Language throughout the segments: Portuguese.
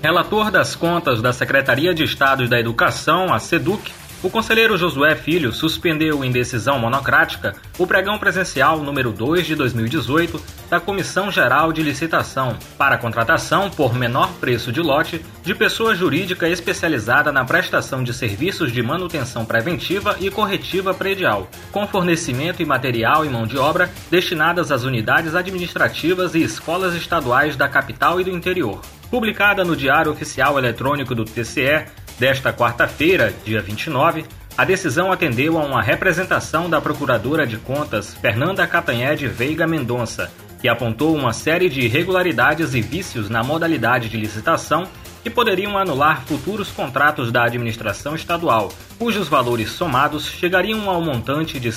Relator das contas da Secretaria de Estado da Educação, a SEDUC, o conselheiro Josué Filho suspendeu em decisão monocrática o pregão presencial número 2 de 2018 da Comissão Geral de Licitação para a contratação por menor preço de lote de pessoa jurídica especializada na prestação de serviços de manutenção preventiva e corretiva predial, com fornecimento e material e mão de obra destinadas às unidades administrativas e escolas estaduais da capital e do interior. Publicada no Diário Oficial Eletrônico do TCE, desta quarta-feira, dia 29, a decisão atendeu a uma representação da Procuradora de Contas, Fernanda Catanhede Veiga Mendonça, que apontou uma série de irregularidades e vícios na modalidade de licitação que poderiam anular futuros contratos da administração estadual, cujos valores somados chegariam ao montante de R$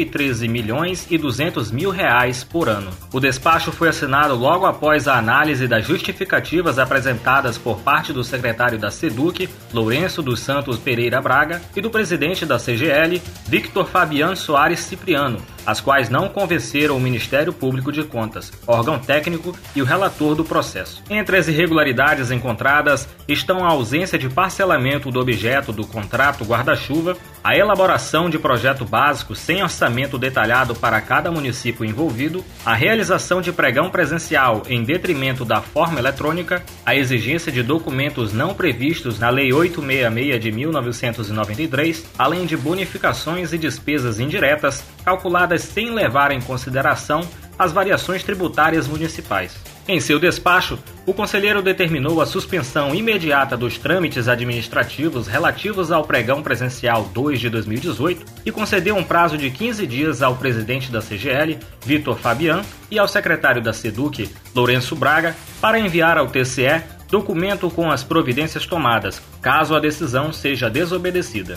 113.200.000 por ano. O despacho foi assinado logo após a análise das justificativas apresentadas por parte do secretário da SEDUC, Lourenço dos Santos Pereira Braga, e do presidente da CGL, Victor Fabiano Soares Cipriano, as quais não convenceram o Ministério Público de Contas, órgão técnico e o relator do processo. Entre as irregularidades encontradas estão a ausência de parcelamento do objeto do contrato guarda-chuva, a elaboração de projeto básico sem orçamento detalhado para cada município envolvido, a realização de pregão presencial em detrimento da forma eletrônica, a exigência de documentos não previstos na Lei 866 de 1993, além de bonificações e despesas indiretas calculadas sem levar em consideração as variações tributárias municipais. Em seu despacho, o conselheiro determinou a suspensão imediata dos trâmites administrativos relativos ao pregão presencial 2 de 2018 e concedeu um prazo de 15 dias ao presidente da CGL, Victor Fabiano, e ao secretário da SEDUC, Lourenço Braga, para enviar ao TCE documento com as providências tomadas, caso a decisão seja desobedecida.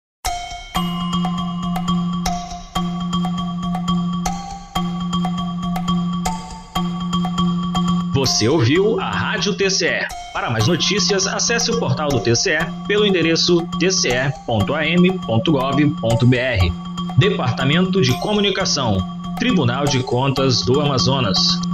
Você ouviu a Rádio TCE. Para mais notícias, acesse o portal do TCE pelo endereço tce.am.gov.br. Departamento de Comunicação, Tribunal de Contas do Amazonas.